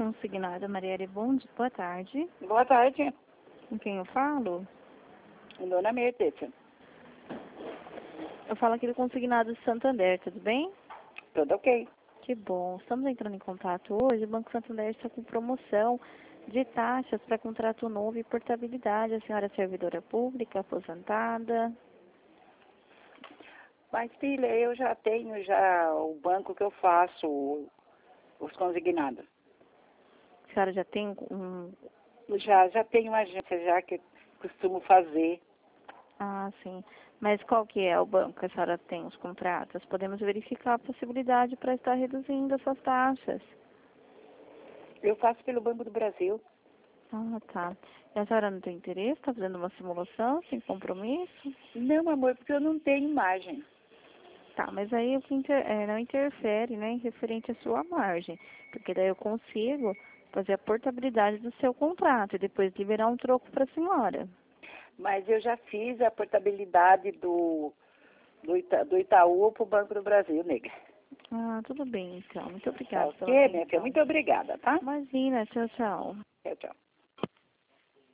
Consignada Marielle Bond, boa tarde. Boa tarde, Com quem eu falo? dona Mercedes. Eu falo aqui do Consignado Santander, tudo bem? Tudo ok. Que bom. Estamos entrando em contato hoje. O Banco Santander está com promoção de taxas para contrato novo e portabilidade. A senhora é servidora pública, aposentada? Mas, filha, eu já tenho o banco que eu faço os consignados. A senhora já tem um... Já tenho uma agência já que costumo fazer. Ah, sim. Mas qual que é o banco que a senhora tem os contratos? Podemos verificar a possibilidade para estar reduzindo essas taxas. Eu faço pelo Banco do Brasil. Ah, tá. E a senhora não tem interesse? Está fazendo uma simulação sem compromisso? Não, amor, porque eu não tenho margem. Tá, mas aí o que não interfere, né, em referente à sua margem. Porque daí eu consigo fazer a portabilidade do seu contrato e depois liberar um troco para a senhora. Mas eu já fiz a portabilidade do Itaú para o Banco do Brasil, nega. Ah, tudo bem, então. Muito Tá obrigada pela ok, minha filha? atenção. Muito obrigada, tá? Imagina, tchau, tchau. Tchau, tchau.